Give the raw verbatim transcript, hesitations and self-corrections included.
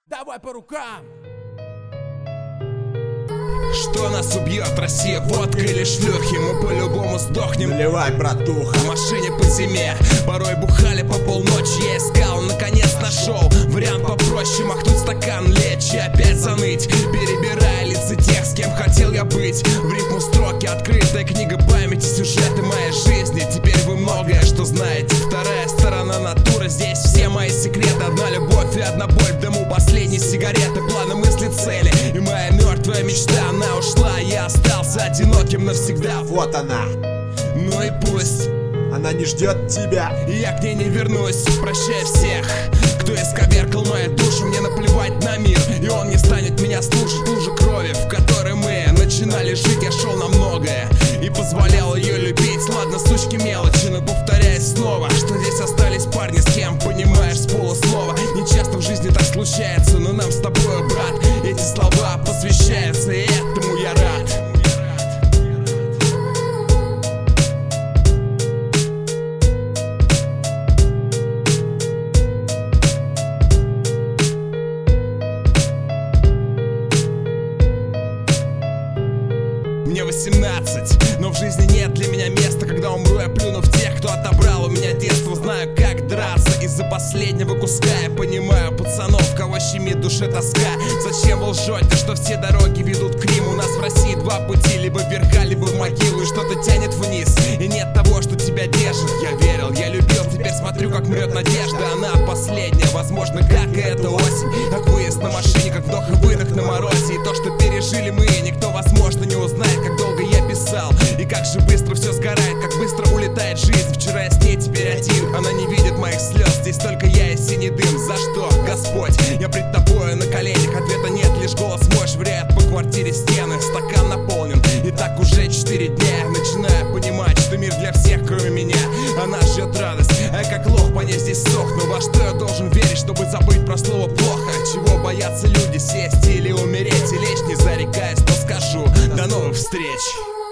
Давай по рукам! Что нас убьет, Россия, водка или шлюхи? Мы по-любому сдохнем. Наливай, братуха. В машине по зиме порой бухали по полночи. Я искал, наконец нашел вариант попроще. Махнуть стакан, лечь и опять заныть, перебирая лица тех, с кем хотел я быть. В рифму строки, открытая книга памяти, сюжеты моей жизни. Теперь вы многое что знаете. Вторая сторона натуры, здесь все мои секреты. Одна любовь и одна боль в дыму последней сигареты. Планы, мысли, цели и моя мертвая мечта. Она ушла, я остался одиноким навсегда. Вот она. Ну и пусть она не ждет тебя, и я к ней не вернусь. Прощай всех, кто исковеркал мою душу. Мне наплевать на мир, и он не станет меня слушать. Лужа крови, в которой мы начинали жить. Я шел на многое и позволял ее любить. Ладно, сучки мелочи, но повторяюсь снова, что здесь остались парни, с кем понимаешь с полуслова. Не часто в жизни так случается, но нам с тобой, брат, эти слова посвящаются, и этому я рад. Мне восемнадцать, но в жизни нет для меня места. Когда умру, я плюну в тех, кто отобрал у меня детство. Знаю, как драться из-за последнего куска. Я понимаю пацанов, кого щемит душе тоска. Зачем вы лжете, что все дороги ведут к Риму? У нас в России два пути, либо вверх, либо в могилу. И что-то тянет вниз, и нет того, что тебя держит. Я верил, я любил, теперь смотрю, как мрет надежда. Она последняя, возможно, как и эта осень. Как выезд на машине, как вдох и выдох на морозе. И то, что пережили мы, никто, возможно, не узнает. Как долго я писал, и как же быстро все сгорает, как быстро улетает жизнь. Вчера я с ней, теперь один. Она не видит моих слез, здесь только я и синий дым. За что, Господь? Я пред тобою на коленях. Ответа нет, лишь голос мой швыряет по квартире стены. Стакан наполнен, и так уже четыре дня. Начинаю понимать, что мир для всех, кроме меня. Она ждет радость, а я как лох по ней здесь сохну. Во что я должен верить, чтобы забыть про слово плохо? Чего боятся люди, сесть или умереть, и лечь, не зарекаясь, то скажу: до новых встреч.